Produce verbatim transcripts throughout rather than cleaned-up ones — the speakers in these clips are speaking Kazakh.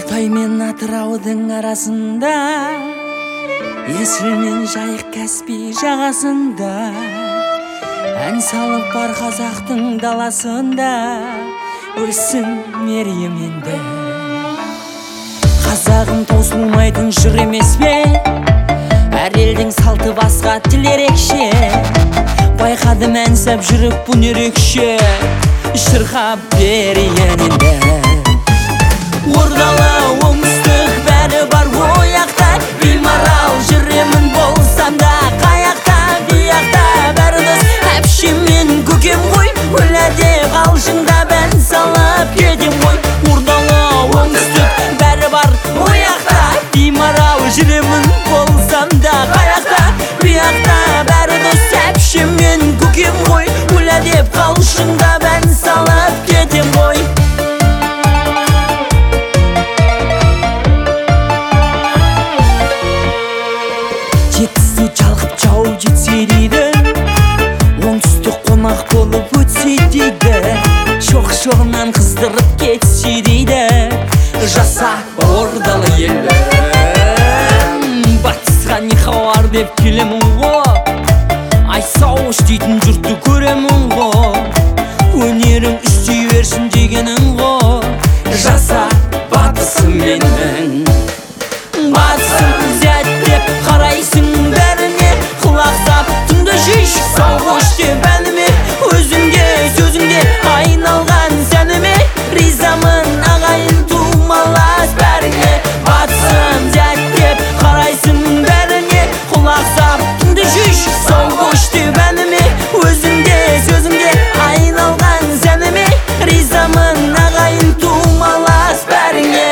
Алтай мен Атыраудың арасында, Есіл мен Жайық Каспий жағасында, ән салып бар қазақтың даласында, өрсін мерейім енді. Қазағым таусылмайтын жыр емес пе? Әр елдің салты басқа, тіл ерекше. Байқадым ән сап жүріп бұн ерекше, шырқап берейін енді. Ордалы, оңтүстік бәрі бар ояқта, беймарал жүремін болсам да, қаяқта, бұяқта бәрі дос. Әпшем мен көкем ғой, өләде қалжыңда бән салып кетем ғой. Ордалы, оңтүстік бәрі бар ояқта, беймарал жүремін болсам да, қаяқта, бұяқта бәрі дос. Әпшем мен көкем ғой, өләде қалжыңда бән салып кетем ғой. Жетісі жалғып жау жетсе дейді, оңтүстік қонақ болып өтсе дейді, шоқ-шоғынан қыздырып кетсе дейді. Жаса ордалы елім, батысқа не хабар деп келемін ғой, ай сауыш дейтін жұртты көремін ғой, өнерің істей берсін дегенің ғой. Жаса батысым менің, батысым зәт деп қарайсың бәріне, құлақ сап түнді жүйш сауғыш деп әніме, өзіңде сөзіңде айналған сәніме, ризамын ағайын тумалас бәріне. Батысым зәт деп қарайсың бәріне, құлақ сап түнді жүйш сауғыш деп әніме, өзіңде сөзіңде айналған сәніме, ризамын ағайын тумалас бәріне.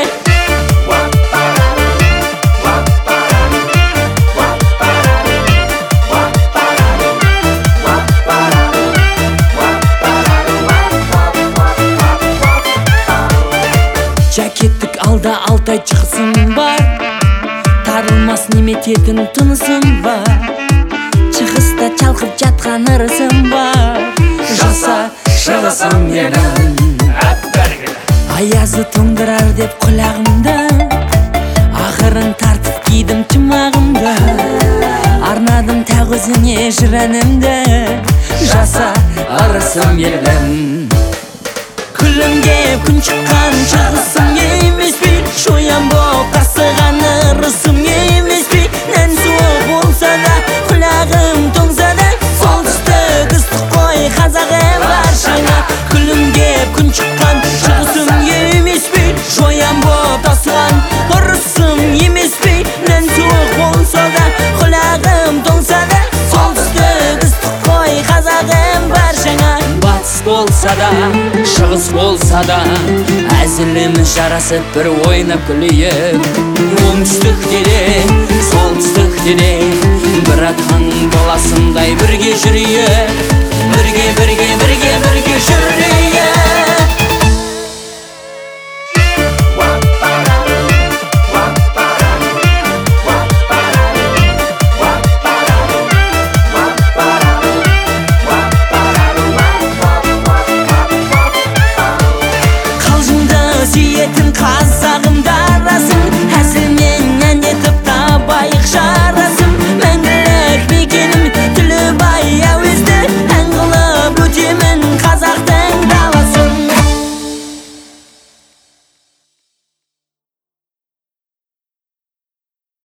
Жакеттік алда Алтай шығысым бар, тарылмас немететін тынысым бар, шығыста чалқып жатқан ырысым бар. Жаса шығысым менің, аязы тоңдырар деп құлағымда, ақырын тартып кидім тымағымда, арнадым тәқ өзіңе жыр әнімді. Жаса ырысым елім, күлімге күн шыққан шығысым емес пе, шоян боп тасыған ырысым емес пе. Нән суық болса да, құлағым тоңса да, солтүстік ыстық қой қазағым баршаңа. Күлімге күн шыққан шығысым емес пе, шоян боп тасыған ырысым емес пе. Нән суық болса да, құлағым тоңса да, солтүстік ыстық қой қазағым баршаңа. Батыс болса да, шығыс болса да, әзіліміз жарасып бір ойнап күлейік. Оңтүстікте де, солтүстікте де, бір атаның баласындай бірге жүрейік. Бірге бірге